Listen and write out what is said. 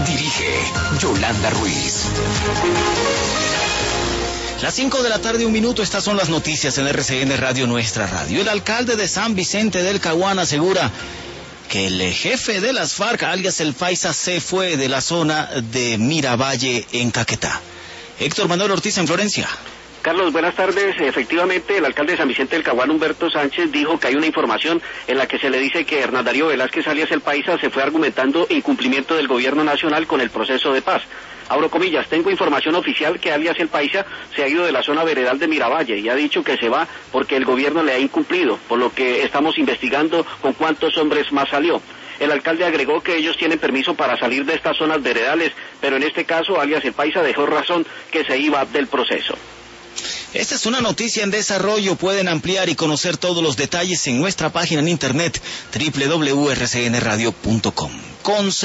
Dirige Yolanda Ruiz. Las 5 de la tarde, 1 minuto, estas son las noticias en RCN Radio, nuestra radio. El alcalde de San Vicente del Caguán asegura que el jefe de las FARC, alias el Paisa, se fue de la zona de Miravalle en Caquetá. Héctor Manuel Ortiz en Florencia. Carlos, buenas tardes. Efectivamente, el alcalde de San Vicente del Caguán, Humberto Sánchez, dijo que hay una información en la que se le dice que Hernán Darío Velázquez, alias el Paisa, se fue argumentando incumplimiento del gobierno nacional con el proceso de paz. Abro comillas, tengo información oficial que alias el Paisa se ha ido de la zona veredal de Miravalle y ha dicho que se va porque el gobierno le ha incumplido, por lo que estamos investigando con cuántos hombres más salió. El alcalde agregó que ellos tienen permiso para salir de estas zonas veredales, pero en este caso alias el Paisa dejó razón que se iba del proceso. Esta es una noticia en desarrollo. Pueden ampliar y conocer todos los detalles en nuestra página en internet www.rcnradio.com.